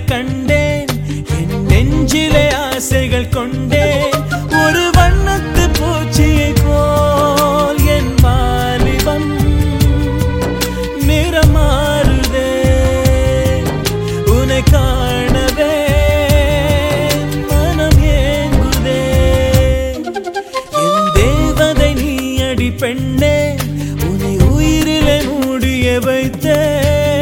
கண்டேன் என் நெஞ்சிலே ஆசைகள் கொண்டேன் ஒரு வண்ணத்து பூச்சியை போல் என் வாலிபம் நிறமாறுதே உன்னை காணவே மனம் ஏங்குதே என் தேவதை நீ அடி பெண்ணே உன்னை உயிரிலே மூடிய வைத்தேன்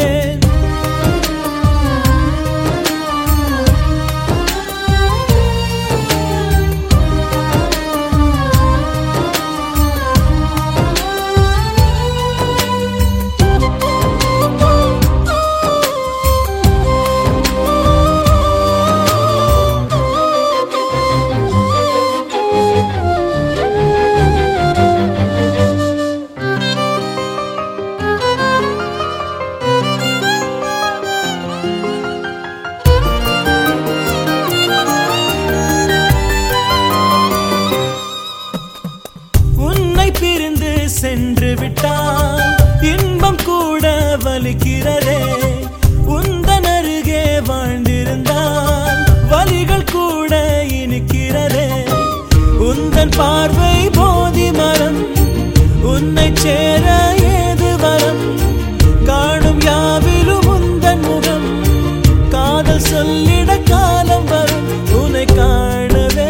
பிரிந்து சென்று விட்டால் இன்பம் கூட வலிக்கிறதே உந்தன் அருகே வாழ்ந்திருந்தால் வலிகள் கூட இனிக்கிறதே உந்தன் பார்வை போதி மரம் உன்னை சேர ஏது வரம் காணும் யாவிலும் உந்தன் முகம் காதல் சொல்லிட காலம் வரும் உன்னை காணவே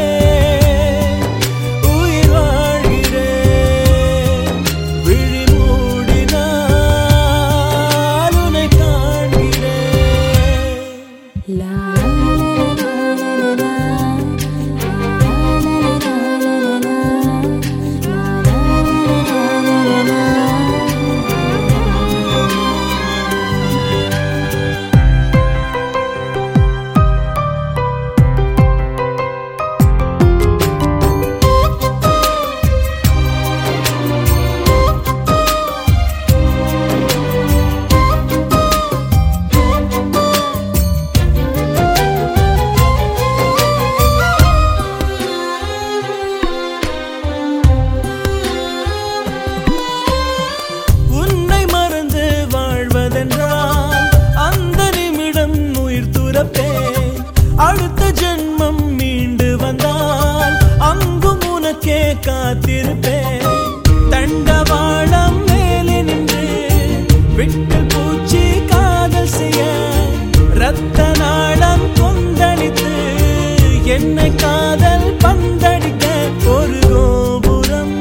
அடுத்த ஜென்மம் மீண்டு வந்தால் அங்கும் உனக்கே காத்திருப்பேன் தண்டவாளம் மேலே நின்று விட்டு பூச்சி காதல் செய்ய இரத்த நாளம் கொந்தளித்து என்னை காதல் பந்தடிக்க ஒரு கோபுரம்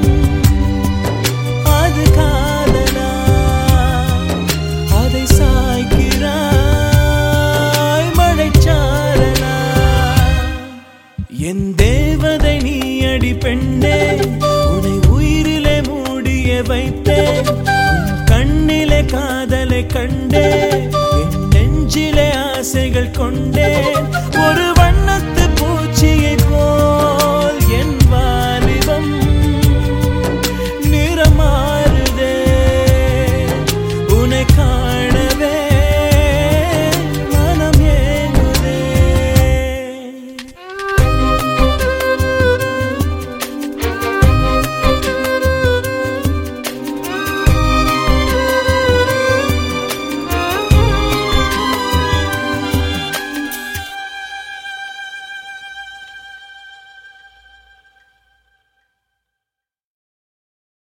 அது காதலா அதை சாய்க்கிறாய் என் தேவதை நீ அடி பெண்ணே உன்னை உயிரிலே மூடிய வைத்தேன் கண்ணிலே காதலை கண்டேன் என் நெஞ்சிலே ஆசைகள் கொண்டேன் ஒரு வண்ணத்து